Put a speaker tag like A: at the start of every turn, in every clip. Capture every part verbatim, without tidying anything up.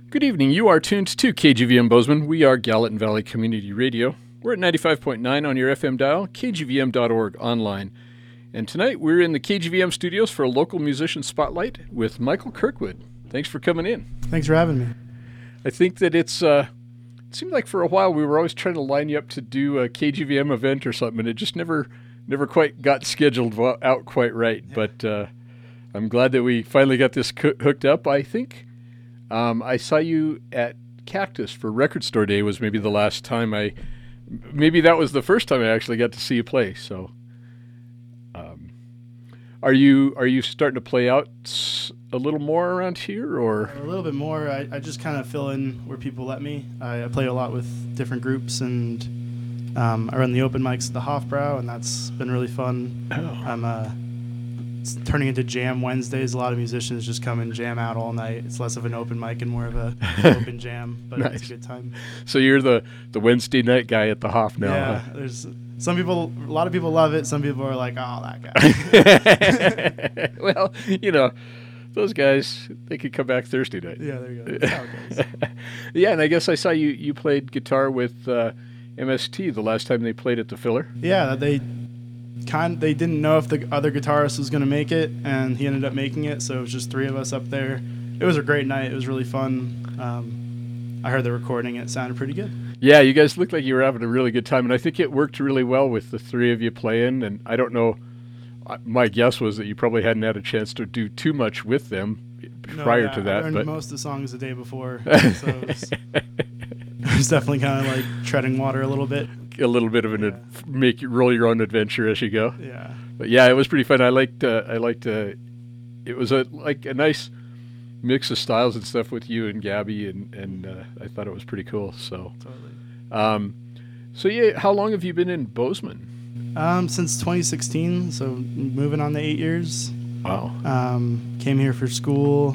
A: Good evening. You are tuned to K G V M Bozeman. We are Gallatin Valley Community Radio. We're at ninety-five point nine on your F M dial, K G V M dot org online. And tonight we're in the K G V M studios for a local musician spotlight with Michael Kirkwood. Thanks for coming in.
B: Thanks for having me.
A: I think that it's, uh, it seemed like for a while we were always trying to line you up to do a K G V M event or something, and it just never never quite got scheduled out quite right. Yeah. But uh, I'm glad that we finally got this co- hooked up, I think. Um, I saw you at Cactus for Record Store Day was maybe the last time I, maybe that was the first time I actually got to see you play. So, um, are you are you starting to play out a little more around here, or
B: a little bit more? I, I just kind of fill in where people let me. I, I play a lot with different groups, and um, I run the open mics at the Hofbrau, and that's been really fun.
A: Oh.
B: I'm uh, it's turning into jam Wednesdays. A lot of musicians just come and jam out all night. It's less of an open mic and more of a open jam, but nice. It's a good time.
A: So you're the, the Wednesday night guy at the Hof now.
B: Yeah,
A: huh?
B: There's some people, a lot of people love it. Some people are like, oh, that
A: guy. Well, you know, those guys, they could come back Thursday night.
B: Yeah, there you go. That's how it goes.
A: Yeah, and I guess I saw you, you played guitar with uh, M S T the last time they played at the Filler.
B: Yeah, they kind they didn't know if the other guitarist was going to make it, and he ended up making it, so it was just three of us up there. It was a great night. It was really fun. Um, I heard the recording. It sounded pretty good.
A: Yeah, you guys looked like you were having a really good time, and I think it worked really well with the three of you playing, and I don't know, my guess was that you probably hadn't had a chance to do too much with them
B: no,
A: prior
B: yeah,
A: to that.
B: I learned
A: but
B: most of the songs the day before, so it was, it was definitely kind of like treading water a little bit.
A: A little bit of an
B: yeah.
A: ad- make you roll your own adventure as you go.
B: Yeah,
A: but yeah, it was pretty fun. I liked. Uh, I liked. Uh, it was a like a nice mix of styles and stuff with you and Gabby, and and uh, I thought it was pretty cool. So,
B: totally.
A: Um, so yeah, how long have you been in Bozeman?
B: Um, since twenty sixteen. So moving on to eight years.
A: Wow.
B: Um, came here for school,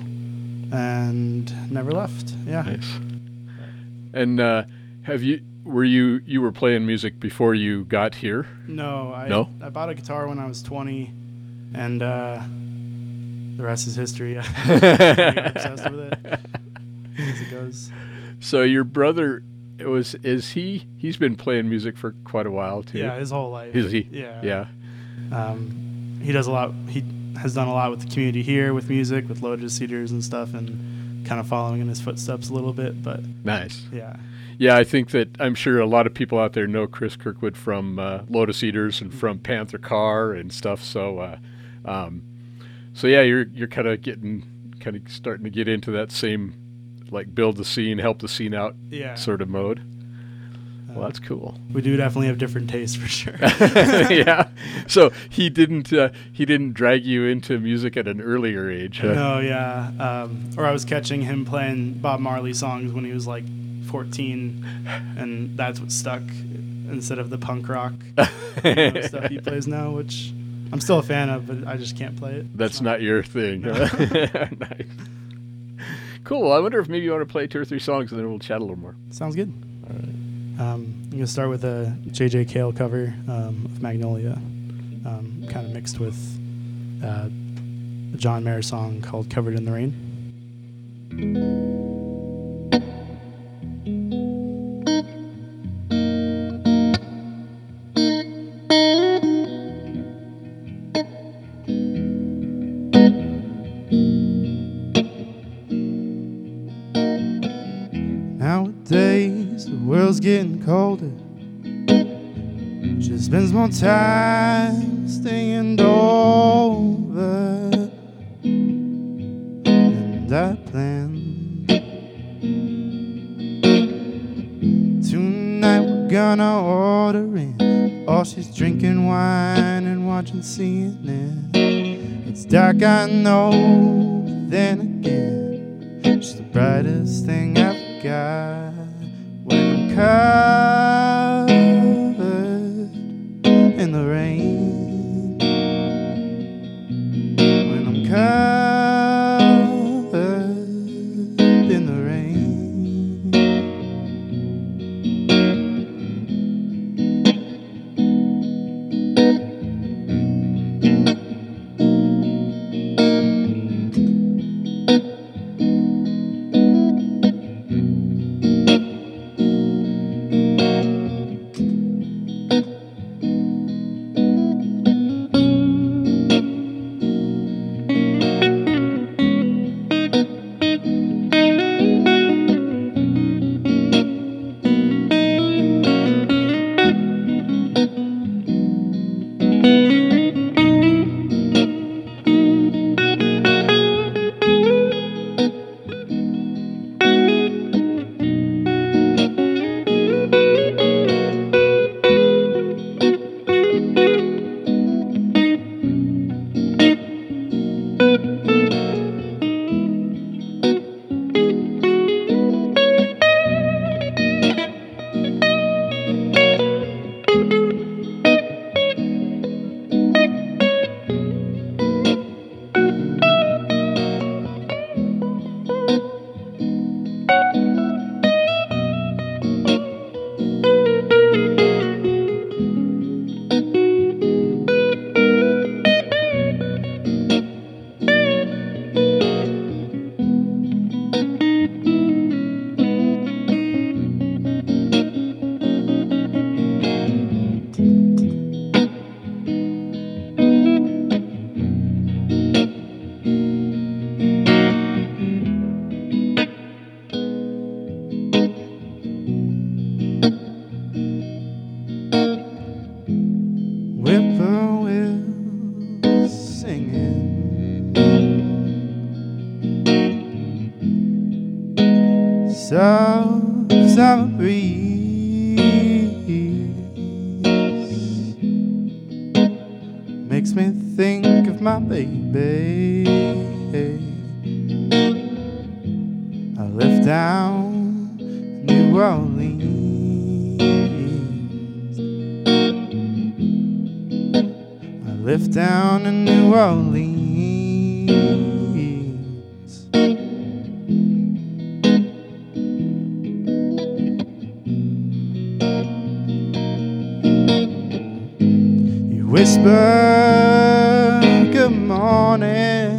B: and never left. Yeah.
A: Nice. And uh, have you? Were you you were playing music before you got here?
B: No, I
A: no?
B: I bought a guitar when I was twenty, and uh, the rest is history. I got obsessed with it as it goes.
A: So your brother, it was is he? He's been playing music for quite a while too.
B: Yeah, his whole life.
A: Is he?
B: Yeah.
A: Yeah.
B: Um, he does a lot. He has done a lot with the community here with music, with Lotus Cedars and stuff, and kind of following in his footsteps a little bit. But
A: nice.
B: Yeah.
A: Yeah, I think that I'm sure a lot of people out there know Chris Kirkwood from uh, Lotus Eaters and from Panther Car and stuff. So, uh, um, so yeah, you're you're kind of getting kind of starting to get into that same like build the scene, help the scene out
B: yeah.
A: sort of mode. Well, that's cool.
B: We do definitely have different tastes for sure.
A: Yeah. So he didn't uh, he didn't drag you into music at an earlier age. Huh?
B: No, yeah. Um, or I was catching him playing Bob Marley songs when he was like fourteen, and that's what stuck instead of the punk rock you know, stuff he plays now, which I'm still a fan of, but I just can't play it.
A: That's not, not your thing. No. Nice. Cool. I wonder if maybe you want to play two or three songs, and then we'll chat a little more.
B: Sounds good.
A: All right.
B: Um, I'm gonna start with a J J Cale cover um, of Magnolia, um, kind of mixed with uh, a John Mayer song called "Covered in the Rain." Nowadays, the world's getting colder. Just spends more time staying over. And I planned tonight we're gonna order in. All she's drinking wine and watching C N N. It's dark, I know, but then again, she's the brightest thing I've got. When I'm covered in the rain, when I'm covered in the rain. soft summer breeze makes me think of my baby. I left down New Orleans. I left down in New Orleans. You whisper good morning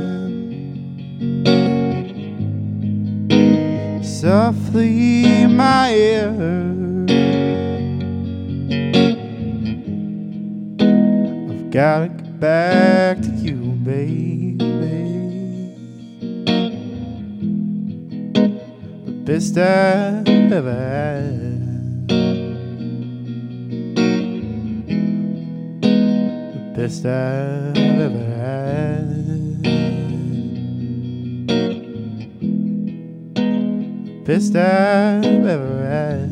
B: softly in my ear. I've gotta get back to you, baby. The best I've ever had. The best I've ever had. Best I've ever had.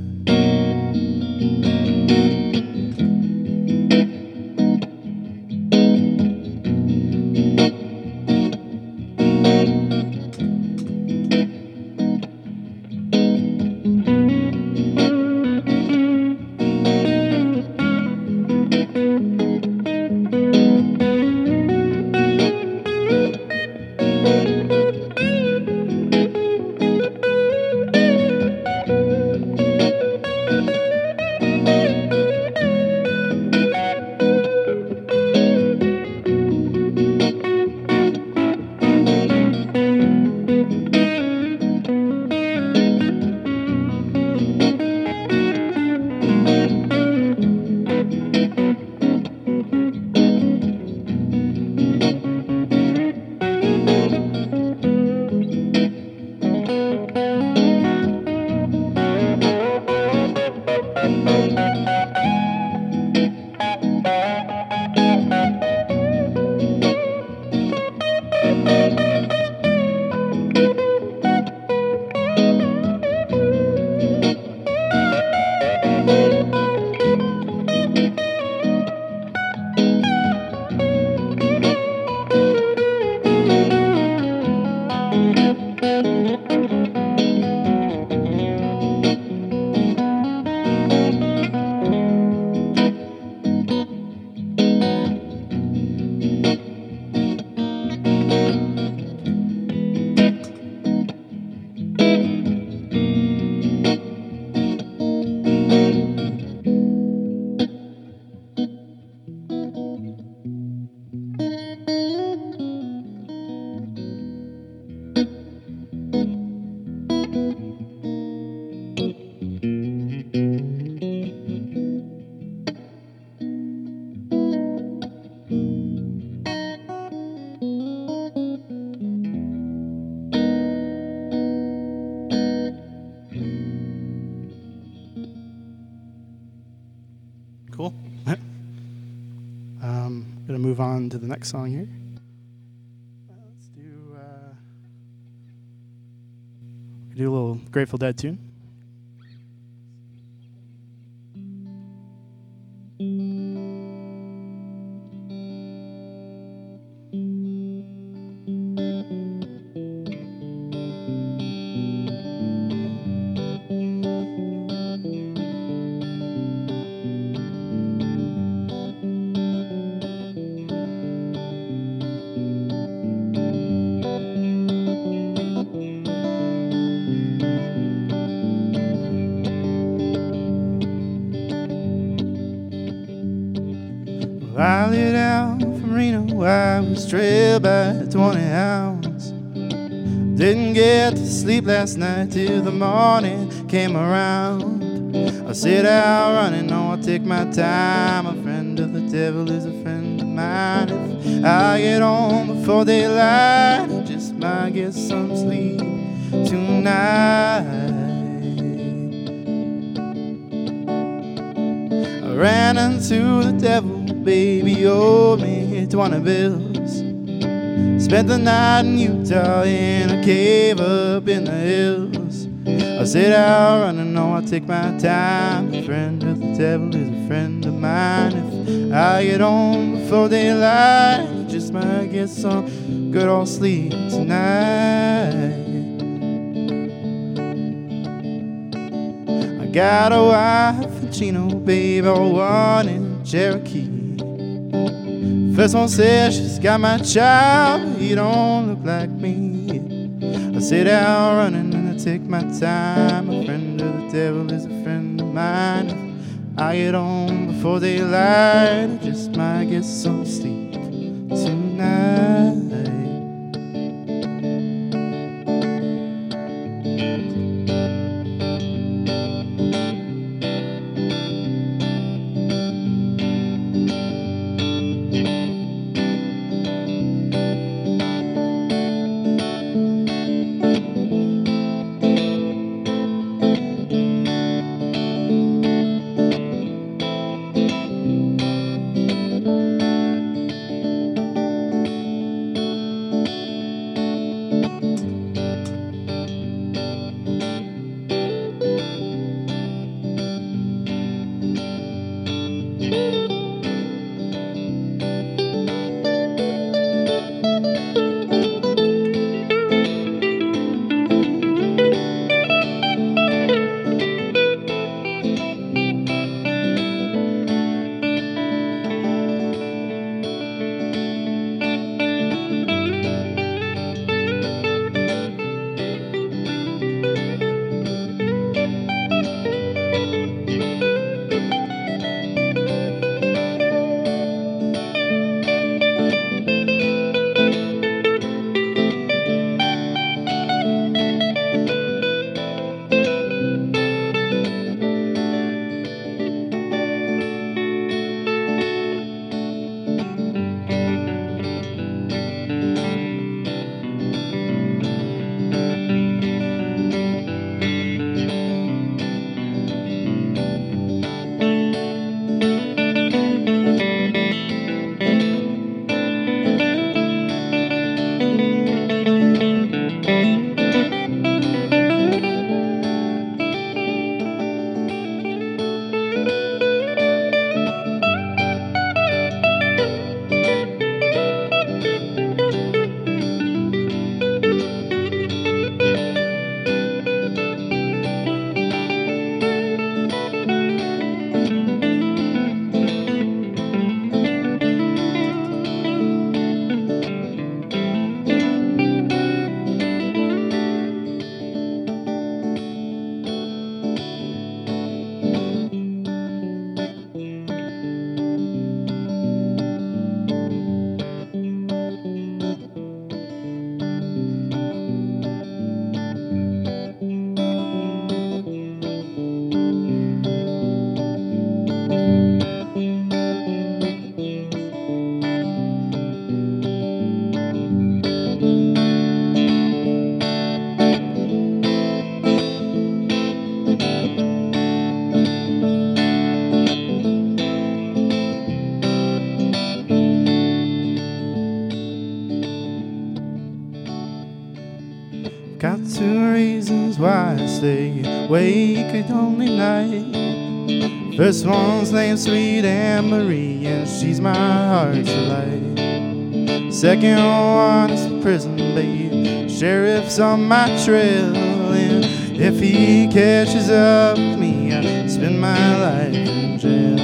B: Cool. um, gonna move on to the next song here. Uh, let's do uh, do a little Grateful Dead tune. I lit out from Reno, I was trailed by twenty hounds. Didn't get to sleep last night till the morning came around. I set out running, no, I'll take my time. A friend of the devil is a friend of mine. If I get home before daylight, I just might get some sleep tonight. I ran into the devil, baby owed me twenty bills. Spent the night in Utah in a cave up in the hills. I set out running, no, I take my time. A friend of the devil is a friend of mine. If I get home before daylight, I just might get some good old sleep tonight. I got a wife in Chino, babe, all one in Cherokee. First one says she's got my child, but he don't look like me. I sit down running and I take my time. A friend of the devil is a friend of mine. If I get home before daylight, I just might get some sleep tonight. Got two reasons why I stay awake at only night. First one's named Sweet Anne Marie, and she's my heart's delight. Second one is the prison babe. Sheriff's on my trail, and if he catches up with me, I spend my life in jail.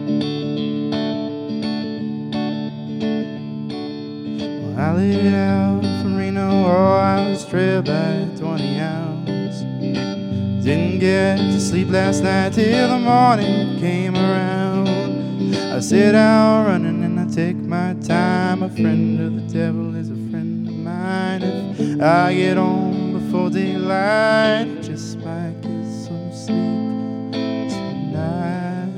B: Well, I laid out from Reno, oh, I was trailed by twenty ounce. Didn't get to sleep last night till the morning came around. I sit out running and I take my time. A friend of the devil is a friend of mine. If I get home before daylight, I just might get some sleep tonight.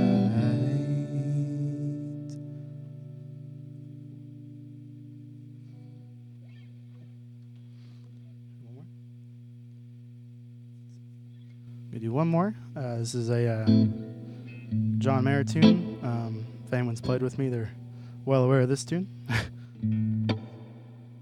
B: We do one more. Uh, this is a uh, John Mayer tune. Um, if anyone's played with me, they're well aware of this tune.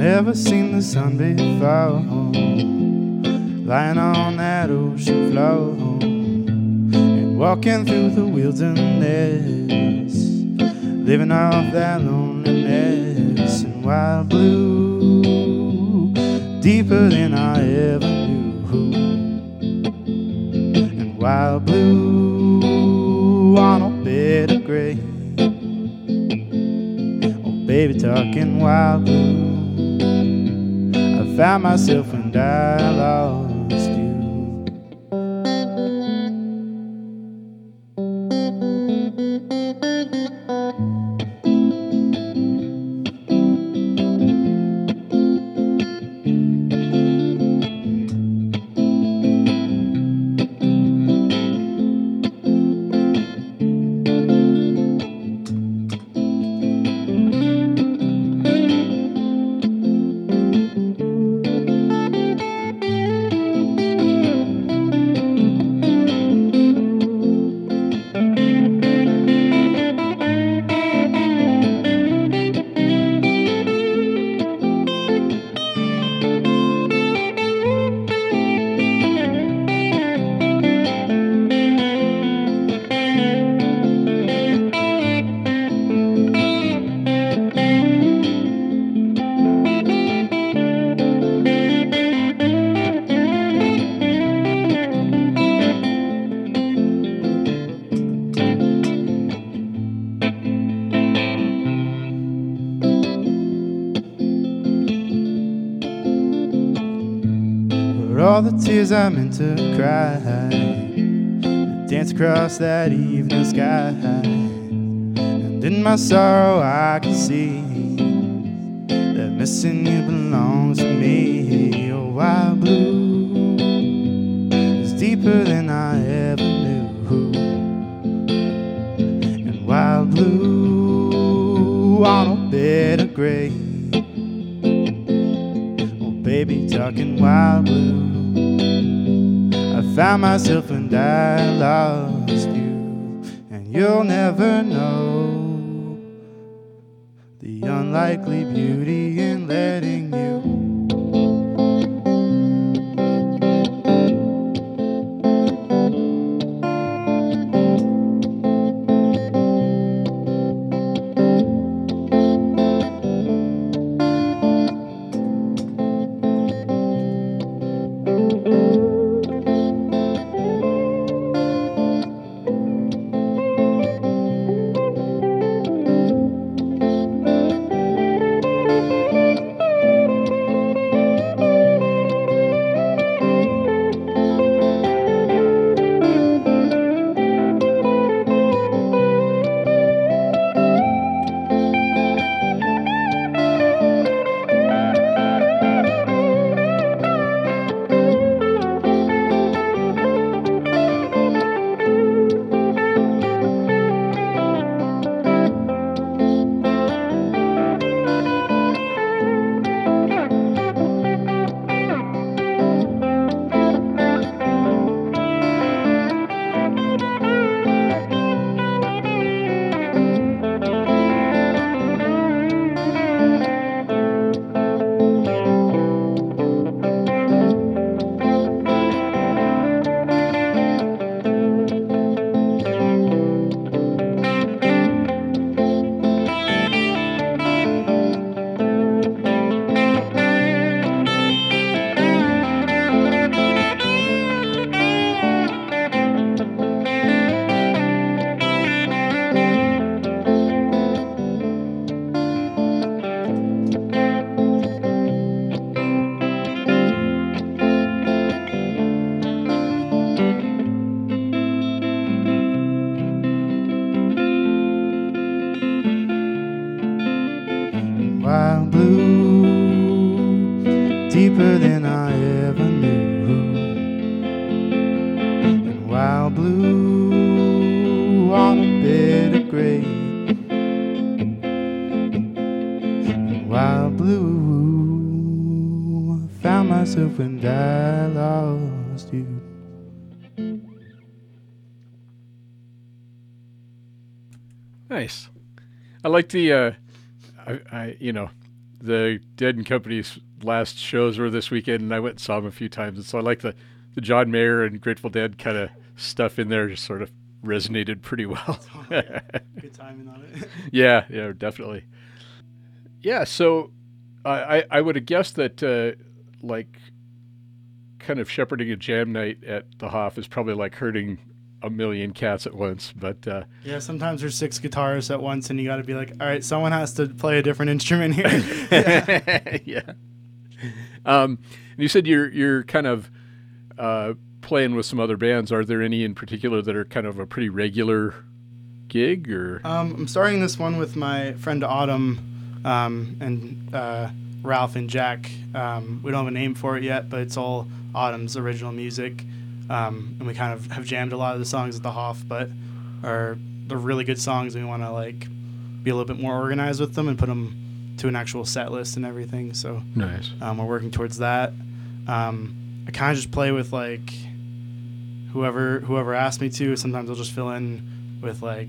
B: never seen the sun before, lying on that ocean floor and walking through the wilderness, living off that loneliness. And wild blue, deeper than I ever knew. And wild blue on a bed of gray. Oh baby, talking wild blue, I found myself and I lost you. All the tears I meant to cry, dance across that evening sky, and in my sorrow I can see that missing you belongs to me. Oh, wild blue is deeper than I ever knew, and wild blue on a bed of gray. Oh baby, talking wild blue, I found myself and I lost you. And you'll never know the unlikely beauty in letting you. Wild blue, deeper than I ever knew. And wild blue on a bed of gray. And wild blue, I found myself and I lost you.
A: Nice. I like the, uh, I, I, you know, the Dead and Company's last shows were this weekend, and I went and saw them a few times. And so I like the, the John Mayer and Grateful Dead kind of stuff in there, just sort of resonated pretty well.
B: Good timing on it.
A: yeah, yeah, definitely. Yeah, so I, I, I would have guessed that uh, like kind of shepherding a jam night at the Hoff is probably like herding a million cats at once, but uh,
B: yeah, sometimes there's six guitarists at once, and you got to be like, all right, someone has to play a different instrument here.
A: yeah. yeah. Um, and you said you're you're kind of uh, playing with some other bands. Are there any in particular that are kind of a pretty regular gig, or?
B: Um, I'm starting this one with my friend Autumn um, and uh, Ralph and Jack. Um, we don't have a name for it yet, but it's all Autumn's original music. Um, and we kind of have jammed a lot of the songs at the Hoff, but are they're really good songs, and we want to like be a little bit more organized with them and put them to an actual set list and everything. So
A: nice.
B: Um, we're working towards that. Um, I kind of just play with like whoever whoever asked me to. Sometimes I'll just fill in with like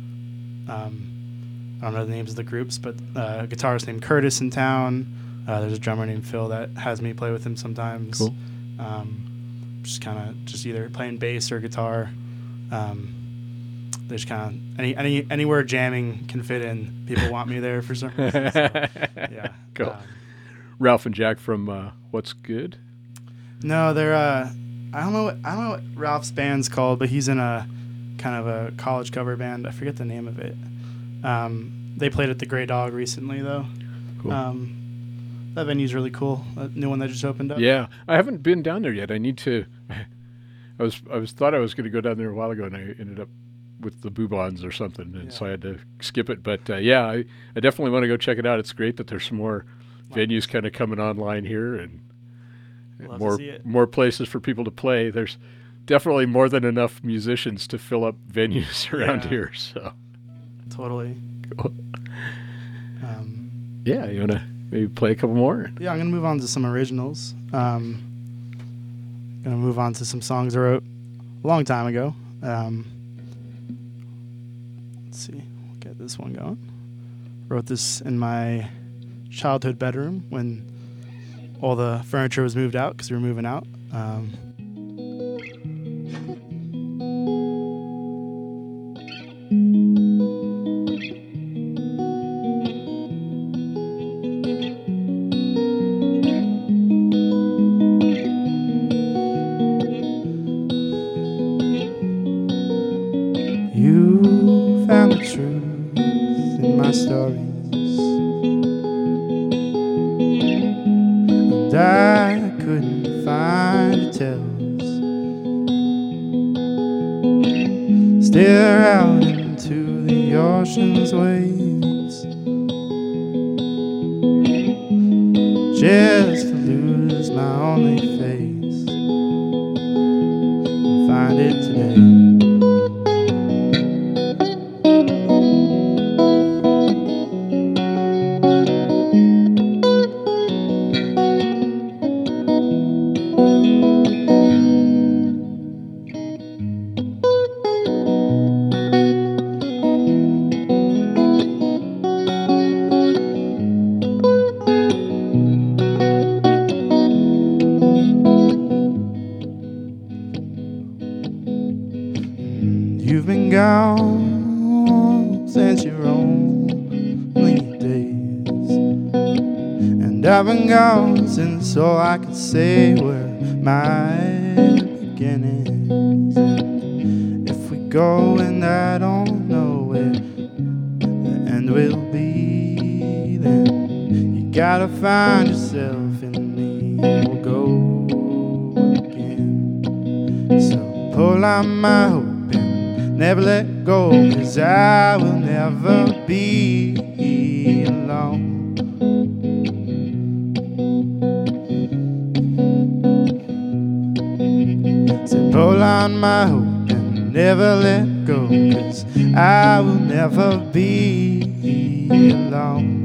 B: um, I don't know the names of the groups, but uh, a guitarist named Curtis in town. Uh, there's a drummer named Phil that has me play with him sometimes.
A: Cool.
B: Um, just kind of just either playing bass or guitar. Um, there's kind of any any anywhere jamming can fit in. People want me there for some reason. So, yeah.
A: Cool.
B: Um,
A: Ralph and Jack from uh, What's Good?
B: no, they're uh, I don't know what I don't know what Ralph's band's called, but he's in a kind of a college cover band. I forget the name of it. Um, they played at the Grey Dog recently though.
A: Cool.
B: Um, that venue's really cool. A new one that just opened up.
A: Yeah, I haven't been down there yet. I need to. I was I was thought I was going to go down there a while ago, and I ended up with the Boobons or something, and
B: Yeah.
A: so I had to skip it. But uh, yeah, I, I definitely want to go check it out. It's great that there's some more
B: Wow.
A: venues kind of coming online here, and
B: Love to
A: more
B: see it.
A: more places for people to play. There's definitely more than enough musicians to fill up venues around
B: Yeah.
A: here. So
B: Totally.
A: cool.
B: Um,
A: Yeah, you want to maybe play a couple more?
B: yeah, I'm gonna move on to some originals. Um, gonna move on to some songs I wrote a long time ago. Um, let's see, we'll get this one going. Wrote this in my childhood bedroom when all the furniture was moved out because we were moving out. Um, You found the truth in my stories, and I couldn't find details. Stare out into the ocean's waves, just to lose my only face and find it today. You've been gone since your only days, and I've been gone since all I could say were my beginnings. And if we go and I don't know where the end will be, then you gotta find yourself in me and we'll go again. So pull on my hope, never let go, 'cause I will never be alone. So pull on my hope and never let go, 'cause I will never be alone.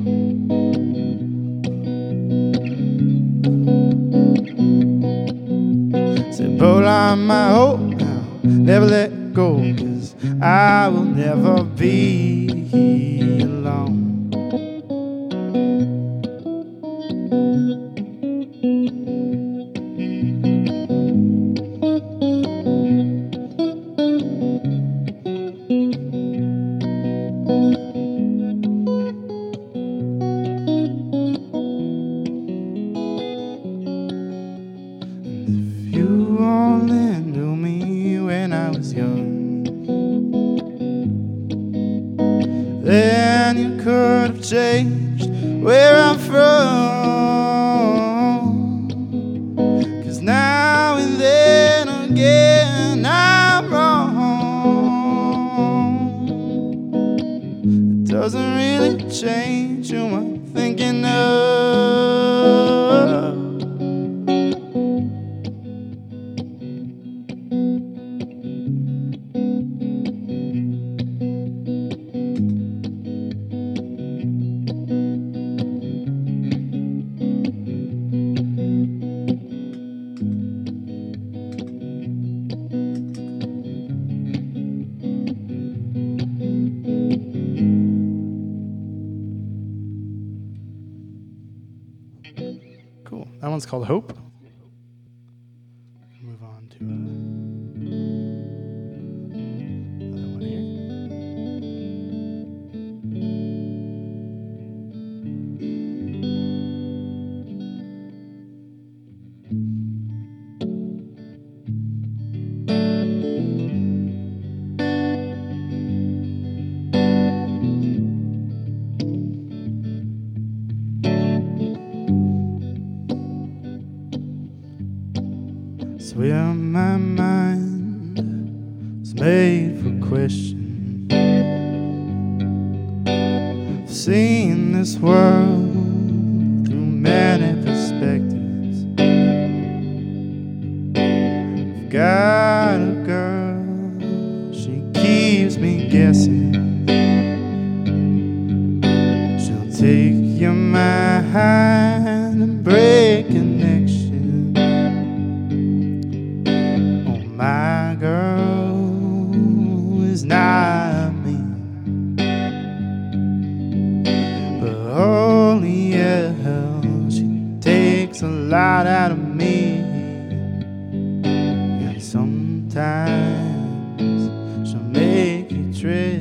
B: So pull on my hope now, never let go, 'cause I will never be alone. Cool. That one's called Hope. Move on to uh, another one here. Swear my mind is made for question. I've seen this world through many perspectives. I've got a girl, she keeps me guessing. She'll take your mind and break connection. My girl is not me, but holy hell, she takes a lot out of me. And sometimes she'll make you trip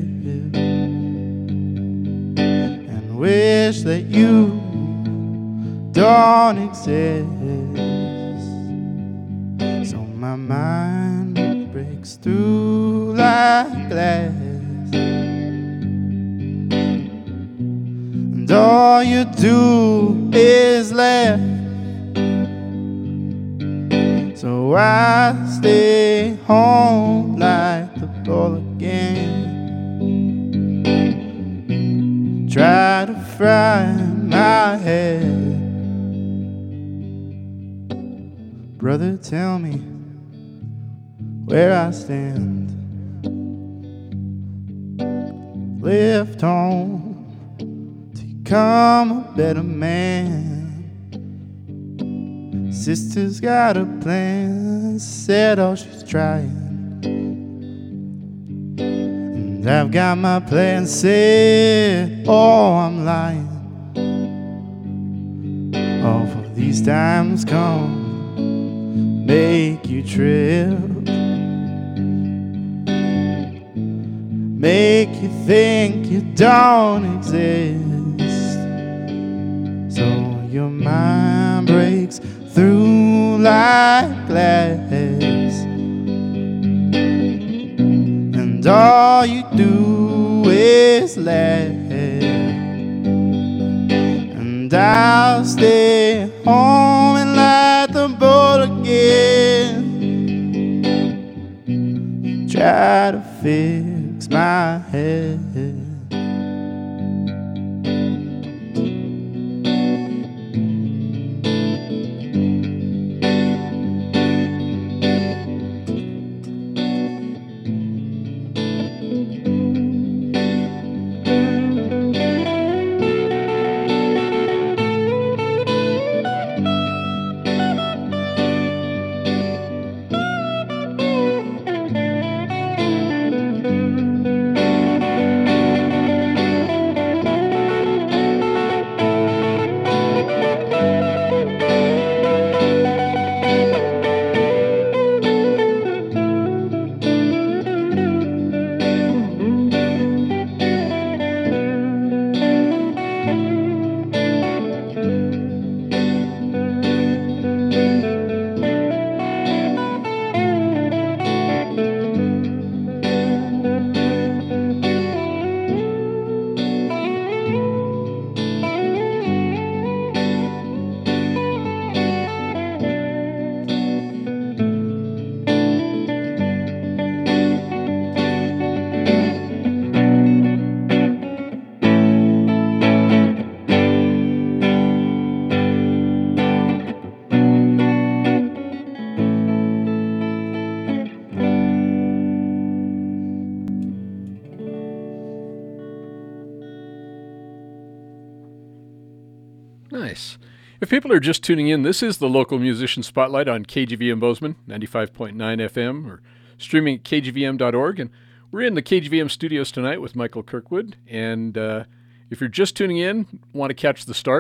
B: and wish that you don't exist. So my mind breaks through like glass, and all you do is laugh. So I stay home like the ball again, try to fry my head. Brother, tell me where I stand. Left home to become a better man. Sister's got a plan, said all she's trying. And I've got my plan set, oh, I'm lying. Oh, for these times come, make you trip, make you think you don't exist. So your mind breaks through like glass, and all you do is laugh. And I'll stay home and light the bowl again, try to fix my head.
A: Nice. If people are just tuning in, this is the Local Musician Spotlight on K G V M Bozeman, ninety-five point nine F M, or streaming at K G V M dot org. And we're in the K G V M studios tonight with Michael Kirkwood. And uh, if you're just tuning in, want to catch the start,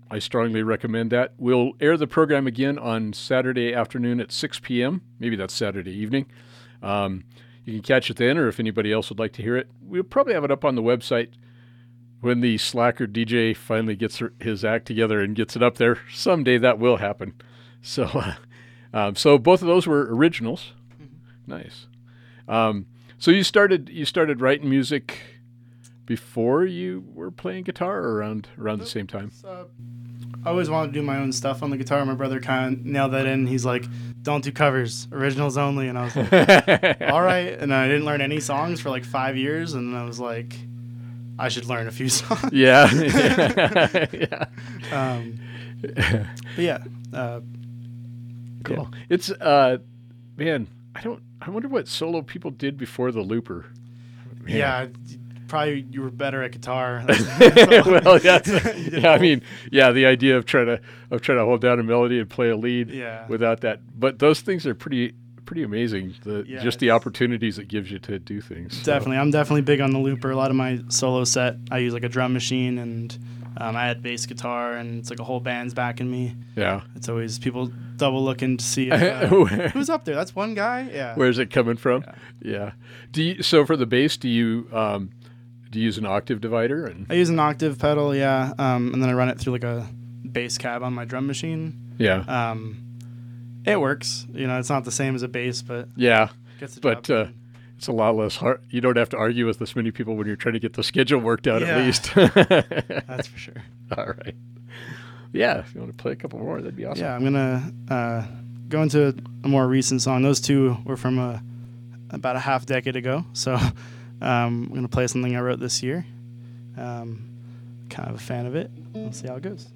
A: I strongly recommend that. We'll air the program again on Saturday afternoon at six p.m. Maybe that's Saturday evening. Um, you can catch it then, or if anybody else would like to hear it, we'll probably have it up on the website when the Slacker D J finally gets his act together and gets it up there. Someday that will happen. So, uh, um, so both of those were originals. Mm-hmm. Nice. Um, so you started you started writing music before you were playing guitar, or around around the same time?
C: Uh, I always wanted to do my own stuff on the guitar. My brother kind of nailed that in. He's like, "Don't do covers, originals only." And I was like, "All right." And I didn't learn any songs for like five years, and I was like, I should learn a few songs.
A: Yeah. Yeah.
C: Um, but yeah. Uh,
A: cool. Yeah. It's, uh, man, I don't, I wonder what solo people did before the looper. Man.
C: Yeah. Probably you were better at guitar.
A: Well, yeah, yeah. I mean, yeah, the idea of trying to, of trying to hold down a melody and play a lead
C: yeah.
A: without that. But those things are pretty, pretty amazing. The
C: yeah,
A: just the opportunities it gives you to do things. So.
C: Definitely. I'm definitely big on the looper. A lot of my solo set, I use like a drum machine, and um, I had bass guitar, and it's like a whole band's backing me.
A: Yeah.
C: It's always people double looking to see if, uh, who's up there. That's one guy. Yeah.
A: Where's it coming from?
C: Yeah.
A: Yeah. Do you, so for the bass, do you um, do you use an octave divider? And
C: I use an octave pedal, yeah, um, and then I run it through like a bass cab on my drum machine.
A: Yeah.
C: Um, it works. You know, it's not the same as a bass, but
A: yeah.
C: Gets the
A: but
C: job
A: uh, it's a lot less hard. You don't have to argue with this many people when you're trying to get the schedule worked out.
C: Yeah.
A: At least.
C: That's for sure.
A: All right. Yeah, if you want to play a couple more, that'd be awesome.
C: Yeah, I'm gonna uh, go into a more recent song. Those two were from a about a half decade ago, so um, I'm gonna play something I wrote this year. Um, kind of a fan of it. We'll see how it goes.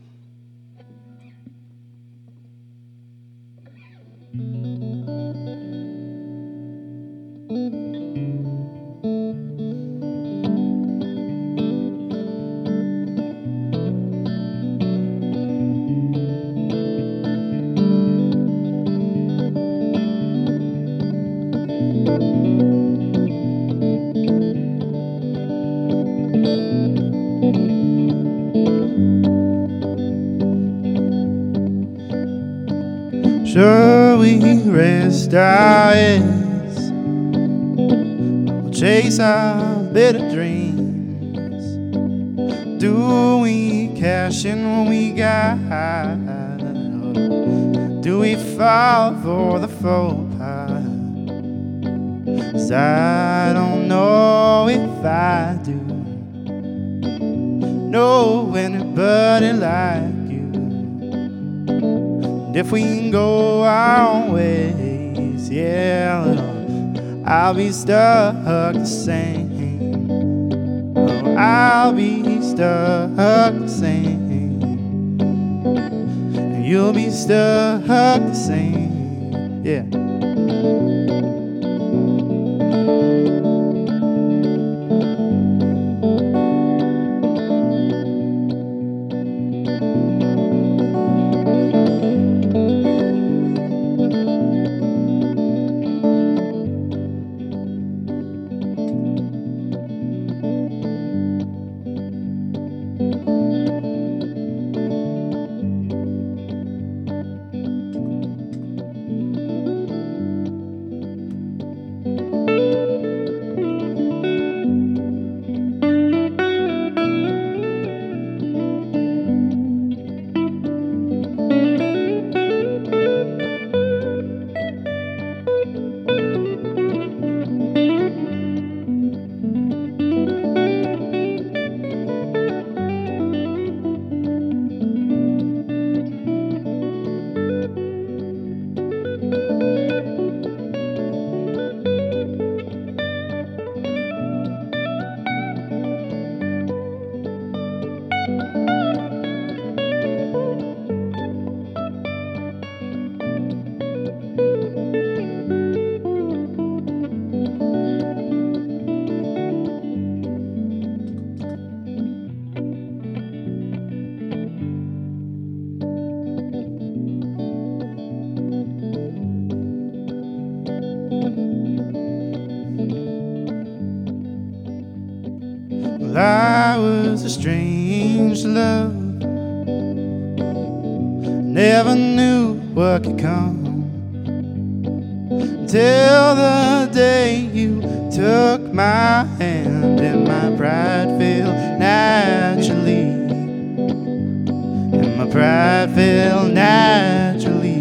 B: Sure, we rest our heads, we'll chase our bitter dreams. Do we cash in what we got? Do we fall for the faux pas? 'Cause I don't know if I do know anybody like you. And if we can go our own ways, yeah, well, I'll be stuck the same. Oh, I'll be stuck the same. And you'll be stuck the same, yeah. Well, I was a strange love never knew what could come till the day you took my hand, and my pride fell naturally, and my pride fell naturally.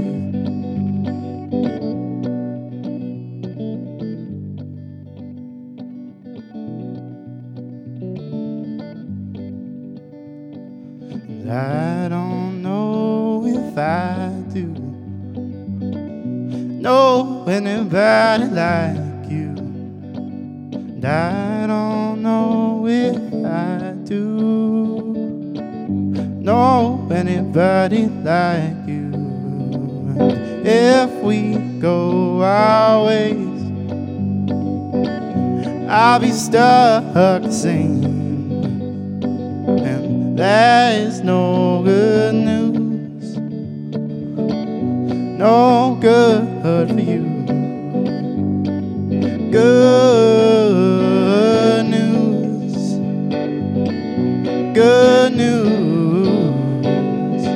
B: And I don't know if I do know anybody like you, and I don't know if I do know anybody like you. And if we go our ways, I'll be stuck the same, and that is no good news, no good for you. Good news, good news,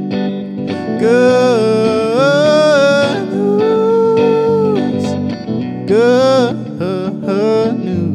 B: good news, good news.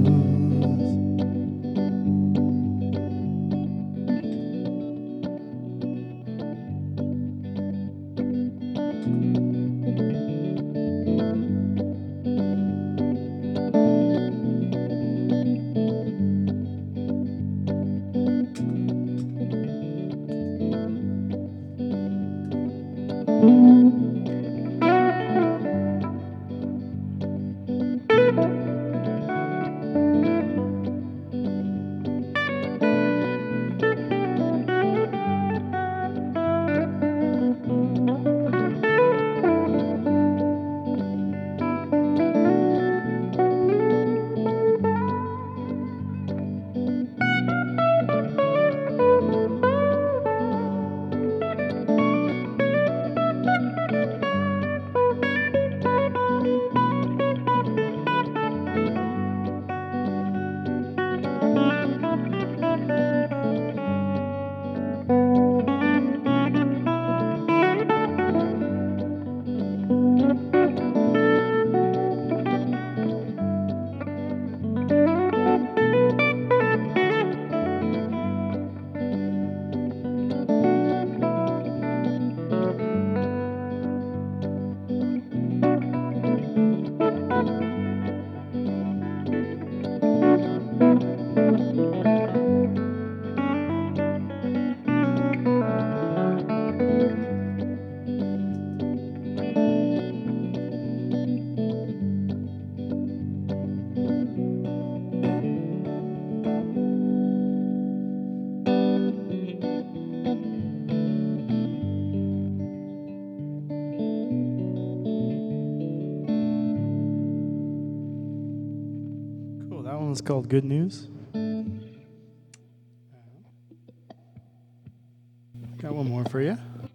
B: It's called Good News. Got one more for you.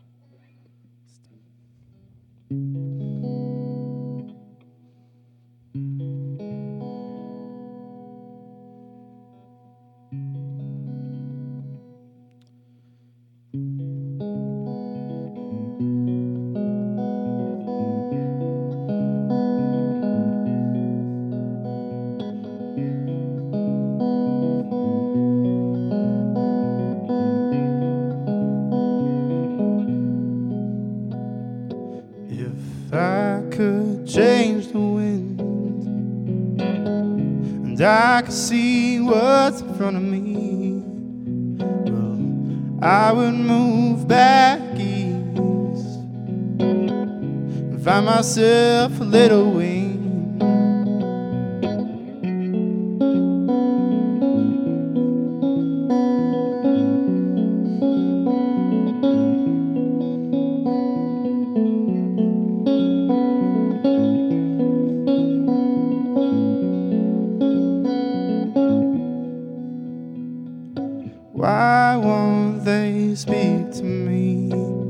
B: Change the wind, and I can see what's in front of me. Well, I would move back east and find myself a little wing. Why won't they speak to me?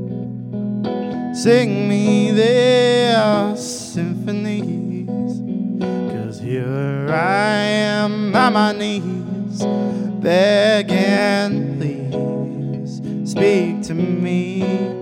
B: Sing me their symphonies. 'Cause here I am on my knees, begging, please speak to me.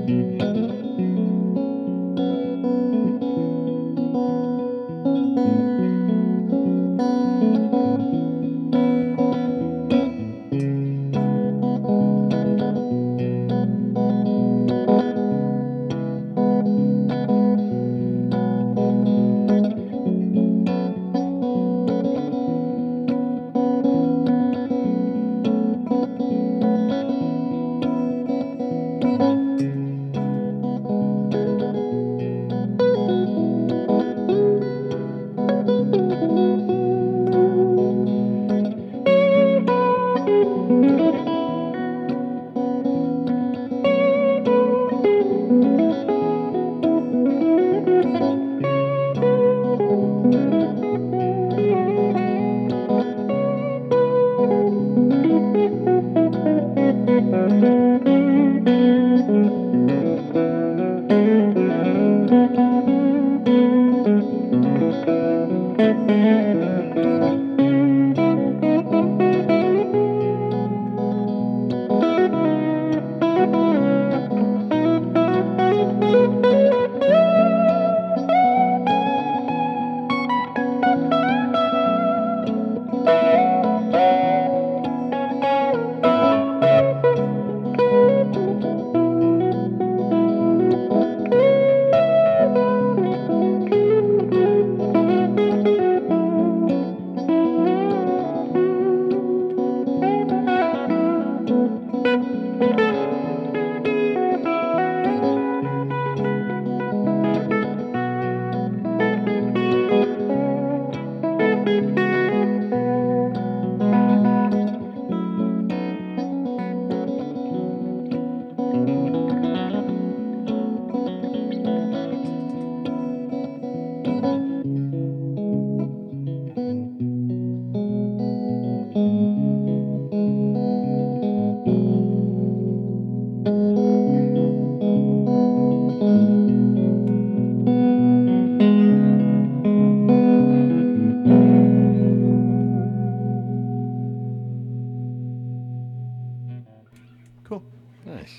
C: Cool.
A: Nice.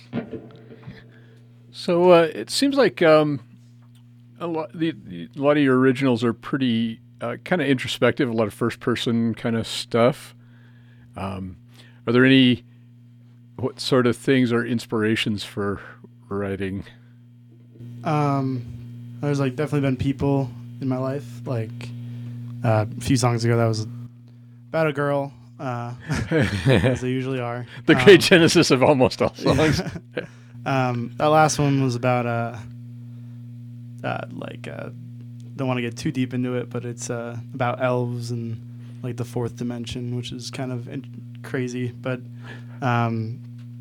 A: So uh, it seems like um, a lot the, the a lot of your originals are pretty uh, kind of introspective, a lot of first person kind of stuff. Um, are there any what sort of things are inspirations for writing?
C: Um, there's like definitely been people in my life. Like uh, a few songs ago, that was about a girl, uh, as they usually are.
A: The
C: um,
A: great genesis of almost all songs.
C: um, that last one was about uh, uh like uh, don't want to get too deep into it, but it's uh, about elves and like the fourth dimension, which is kind of in- crazy. But um,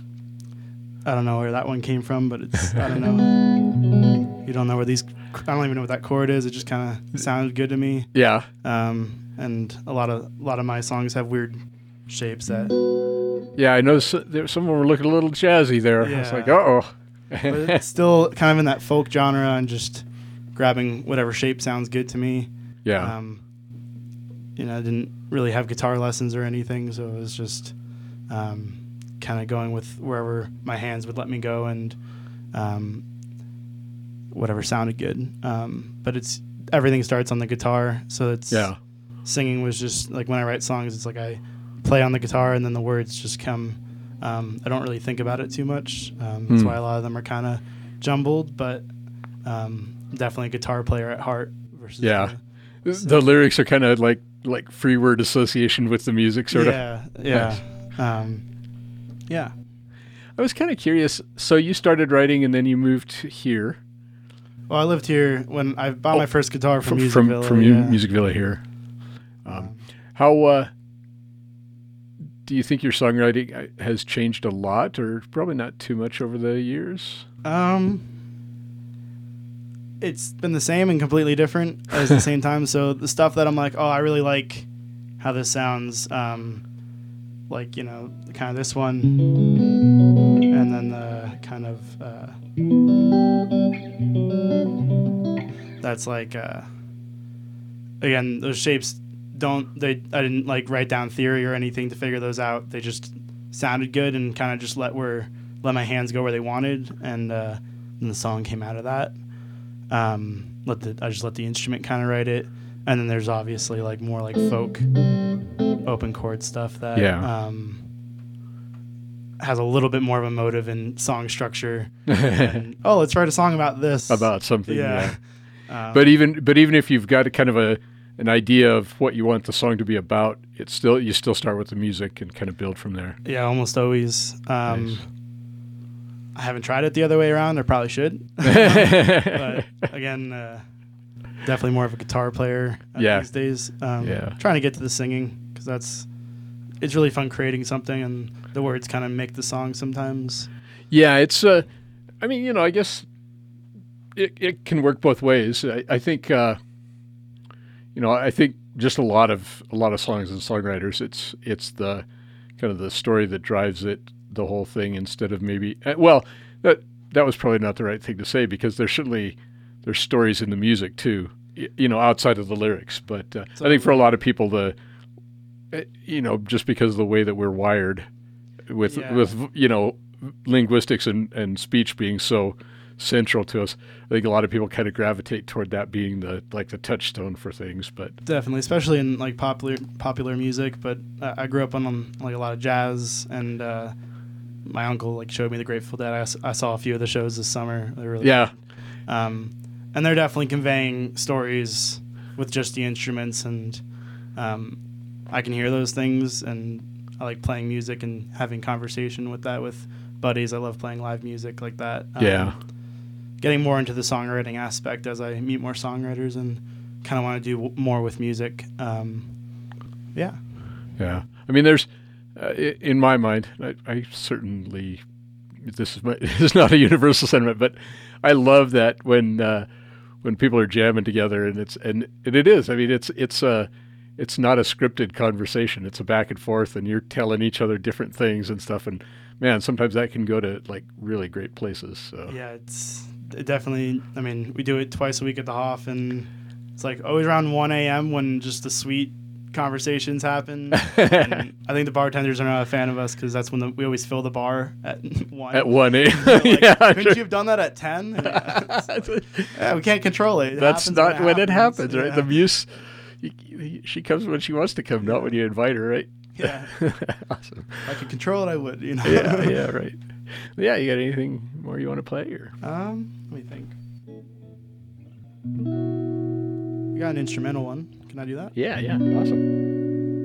C: I don't know where that one came from, but it's I don't know. You don't know where these. I don't even know what that chord is. It just kind of sounded good to me.
A: Yeah.
C: Um, and a lot of a lot of my songs have weird shapes that.
A: Yeah, I noticed there, some of them were looking a little jazzy there. I was
C: Yeah.
A: like, uh-oh.
C: But it's still kind of in that folk genre and just grabbing whatever shape sounds good to me.
A: Yeah.
C: Um, you know, I didn't really have guitar lessons or anything, so it was just um, kind of going with wherever my hands would let me go and um, whatever sounded good. Um, but it's everything starts on the guitar, so it's
A: Yeah.
C: singing was just like when I write songs, it's like I play on the guitar and then the words just come. Um, I don't really think about it too much. Um, that's
A: Hmm.
C: why a lot of them are kind of jumbled, but um, definitely a guitar player at heart. Versus
A: Yeah.
C: the-
A: The lyrics are kind of like like free word association with the music, sort of.
C: yeah, yeah, um, yeah.
A: I was kind of curious. So you started writing and then you moved here
C: Well, I lived here when I bought
A: Oh,
C: my first guitar from
A: from
C: Music
A: from,
C: Villa.
A: from
C: yeah.
A: Music Villa here. Um,
C: Um,
A: how uh, do you think your songwriting uh, has changed a lot, or probably not too much over the years?
C: Um, it's been the same and completely different at the same time. So the stuff that I'm like, oh, I really like how this sounds. Um, like you know, kind of this one, and then the kind of uh, that's like uh, again those shapes don't they? I didn't like write down theory or anything to figure those out. They just sounded good and kind of just let where let my hands go where they wanted and. Uh, and the song came out of that. Um, let the I just let the instrument kind of write it, and then there's obviously like more like folk, open chord stuff that
A: Yeah.
C: um, has a little bit more of a motive in song structure. And, oh, let's write a song about this.
A: About something.
C: Yeah.
A: Yeah.
C: Um,
A: But even but even if you've got a kind of a an idea of what you want the song to be about, it's still you still start with the music and kind of build from there.
C: yeah, almost always. Um,
A: Nice.
C: I haven't tried it the other way around. I probably should. But again, uh, definitely more of a guitar player uh,
A: Yeah.
C: these days. Um,
A: Yeah.
C: Trying to get to the singing because that's it's really fun creating something, and the words kind of make the song sometimes.
A: Yeah, it's uh I mean, you know, I guess it it can work both ways. I, I think uh you know, I think just a lot of a lot of songs and songwriters, it's it's the kind of the story that drives it, the whole thing, instead of maybe uh, well, that that was probably not the right thing to say because there's certainly there's stories in the music too, y- you know, outside of the lyrics. But uh, I think for a lot of people, the uh, you know, just because of the way that we're wired with
C: Yeah.
A: with you know linguistics and, and speech being so central to us, I think a lot of people kind of gravitate toward that being the like the touchstone for things. But
C: Definitely, especially in like popular popular music. But uh, I grew up on um, like a lot of jazz, and uh, my uncle like showed me the Grateful Dead. I, s- I saw a few of the shows this summer. They're really
A: yeah,
C: um, and they're definitely conveying stories with just the instruments, and um, I can hear those things, and I like playing music and having conversation with that with buddies. I love playing live music like that. Um,
A: yeah,
C: Getting more into the songwriting aspect as I meet more songwriters and kind of want to do w- more with music. Um, yeah.
A: yeah. I mean, there's uh, i- in my mind, I, I certainly this is my, this is not a universal sentiment, but I love that when uh, when people are jamming together and it's and, and it is. I mean, it's it's a it's not a scripted conversation. It's a back and forth, and you're telling each other different things and stuff. And man, sometimes that can go to like really great places. So.
C: Yeah, it's it definitely, I mean, we do it twice a week at the Hoff, and it's like always around one a.m. when just the sweet conversations happen. And I think the bartenders are not a fan of us because that's when the, we always fill the bar at one.
A: At one a.
C: Like,
A: yeah,
C: couldn't
A: sure.
C: you have done that at ten? Yeah, we can't control it. It
A: That's
C: happens
A: not when it happens, right?
C: Yeah.
A: The muse, you, you- she comes when she wants to come, not when you invite her, right?
C: Yeah.
A: Awesome.
C: If I could control it, I would, you know.
A: Yeah, yeah, right. Yeah, you got anything more you want to play? Or
C: Um, let me think. We got an instrumental one. Can I do that?
A: yeah, yeah, awesome.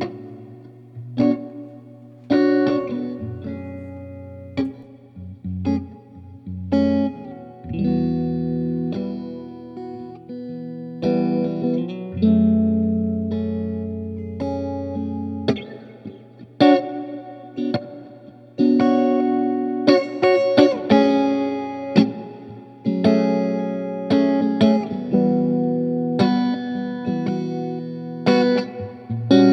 B: Thank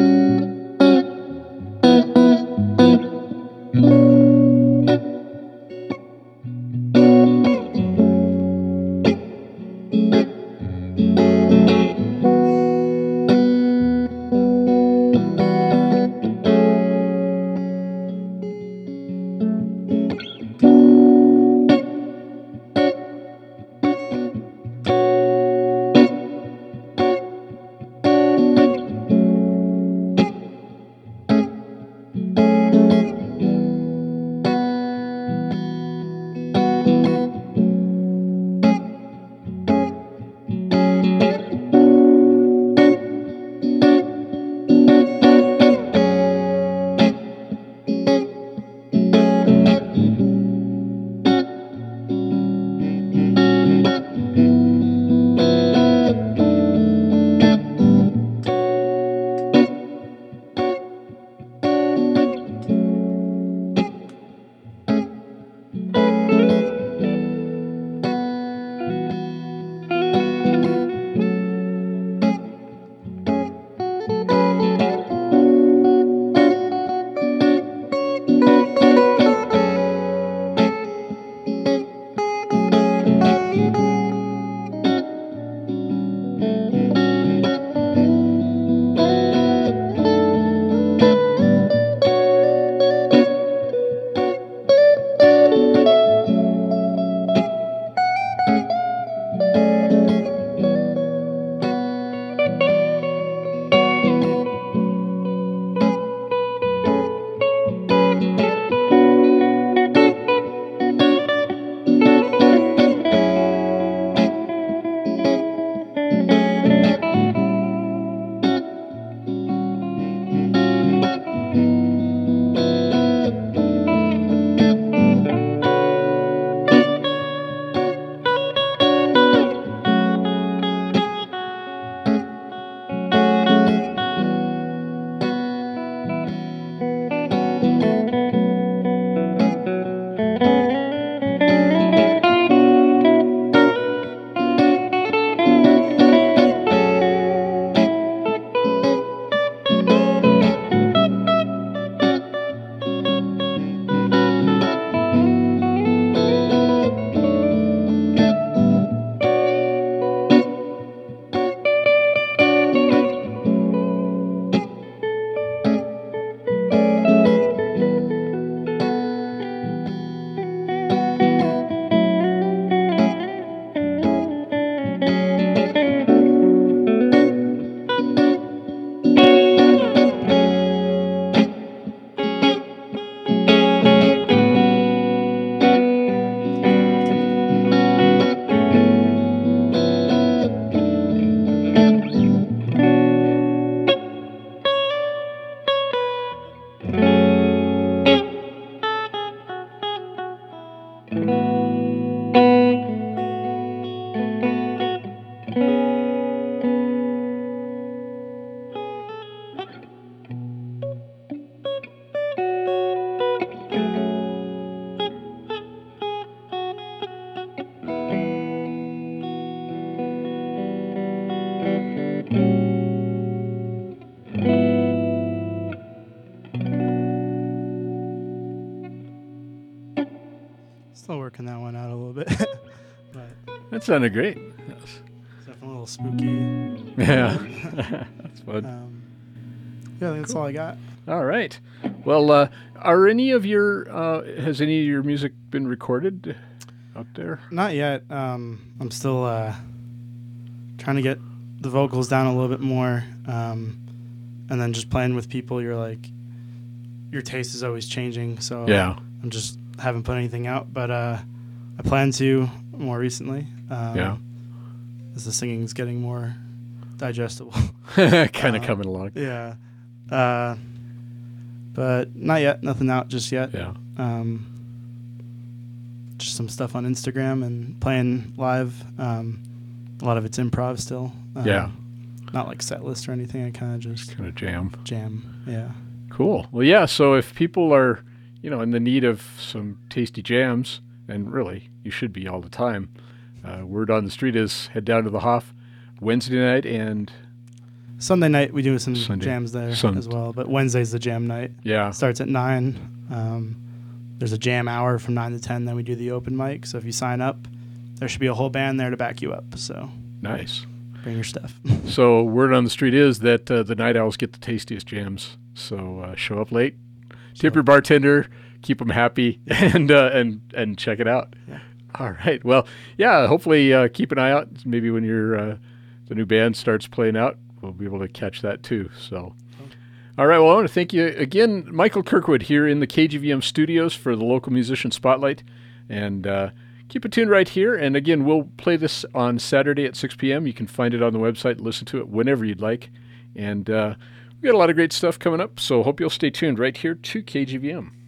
A: That sounded great. Yes.
C: It's definitely a little spooky.
A: Yeah. That's fun.
C: Um, yeah, I think that's all I got.
A: All right. Well, uh, are any of your, uh, has any of your music been recorded out there?
C: Not yet. Um, I'm still uh, trying to get the vocals down a little bit more. Um, and then just playing with people, you're like, your taste is always changing. So
A: Yeah.
C: I'm just haven't put anything out, but uh, I plan to more recently. Um,
A: Yeah.
C: As the singing's getting more digestible.
A: Kind of
C: Uh,
A: coming along.
C: Yeah. Uh, but not yet. Nothing out just yet.
A: Yeah.
C: Um, just some stuff on Instagram and playing live. Um, a lot of it's improv still. Um,
A: Yeah.
C: Not like set list or anything. I kind of just
A: Kind of jam.
C: jam. Yeah.
A: Cool. Well, yeah. So if people are, you know, in the need of some tasty jams, and really you should be all the time, uh, word on the street is head down to the Hoff Wednesday night and
C: Sunday night we do some
A: Sunday.
C: jams there
A: Sun-
C: as well. But Wednesday's the jam night.
A: yeah.
C: Starts at nine. Um, there's a jam hour from nine to ten. Then we do the open mic. So if you sign up, there should be a whole band there to back you up. So
A: Nice.
C: bring your stuff.
A: So word on the street is that uh, the Night Owls get the tastiest jams. So uh, show up late, tip your bartender, keep them happy, and uh, and and check it out.
C: Yeah.
A: All right. Well, yeah. Hopefully, uh, keep an eye out. Maybe when your uh, the new band starts playing out, we'll be able to catch that too. So, all right. Well, I want to thank you again, Michael Kirkwood, here in the K G V M studios for the local musician spotlight, and uh, keep it tuned right here. And again, we'll play this on Saturday at six p.m. You can find it on the website. Listen to it whenever you'd like, and uh, we got a lot of great stuff coming up. So, hope you'll stay tuned right here to K G V M.